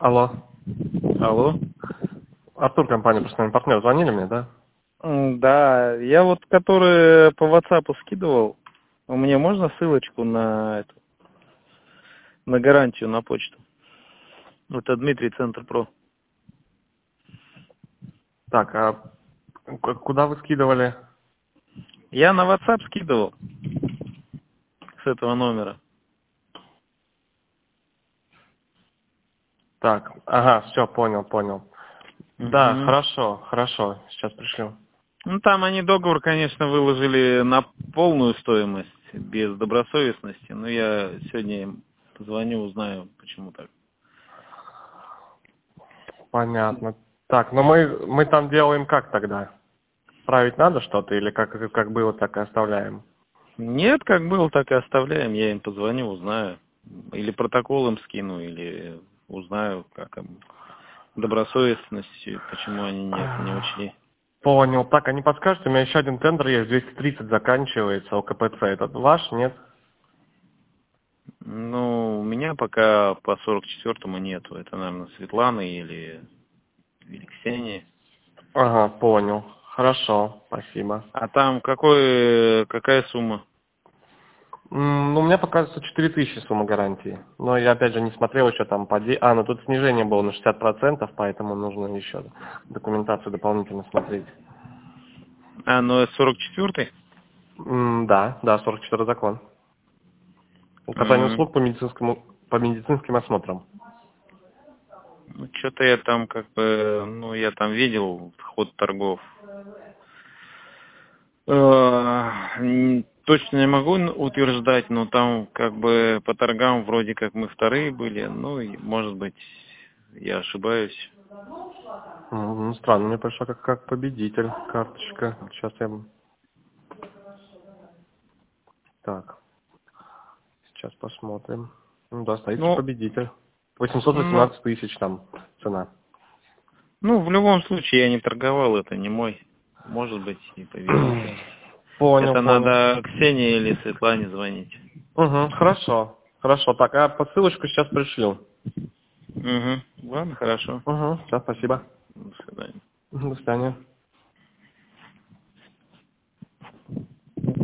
Алло. Алло. Артур, компания «Персональный партнер». Звонили мне, да? Да, я вот, который по WhatsApp скидывал, мне можно ссылочку на гарантию на почту? Это Дмитрий, Центр Про. Так, а куда вы скидывали? Я на WhatsApp скидывал с этого номера. Так, ага, все, понял. Да, хорошо, сейчас пришлю. Ну, там они договор, конечно, выложили на полную стоимость, без добросовестности, но я сегодня им позвоню, узнаю, почему так. Понятно. Так, но мы там делаем как тогда? Править надо что-то или как было, так и оставляем? Нет, как было, так и оставляем, я им позвоню, узнаю. Или протокол им скину, или узнаю, как им добросовестность, почему они не учли. Понял. Так, а не подскажете, у меня еще один тендер есть, 230 заканчивается, ОКПЦ. Это ваш, нет? Ну, у меня пока по 44-му нету. Это, наверное, Светланы или Ксении. Ага, понял. Хорошо, спасибо. А там какая сумма? Ну, у меня показывается 4000 сумма гарантии. Но я опять же не смотрел еще там ну тут снижение было на 60%, поэтому нужно еще документацию дополнительно смотреть. Ну это 44-й? Да, 44 закон. Указание услуг по медицинским осмотрам. Ну, что-то я там я там видел ход торгов. Точно не могу утверждать, но там по торгам вроде как мы вторые были. Ну, и, может быть, я ошибаюсь. Ну, странно, мне пришла как победитель карточка. Сейчас я... Так, сейчас посмотрим. Ну да, стоит Ну, победитель. 818 тысяч там цена. в любом случае я не торговал, это не мой. Может быть, и победитель. Понял. Это надо Ксении или Светлане звонить. Хорошо. Так, а по ссылочку сейчас пришлю. Ладно, хорошо. Все, спасибо. До свидания. До свидания.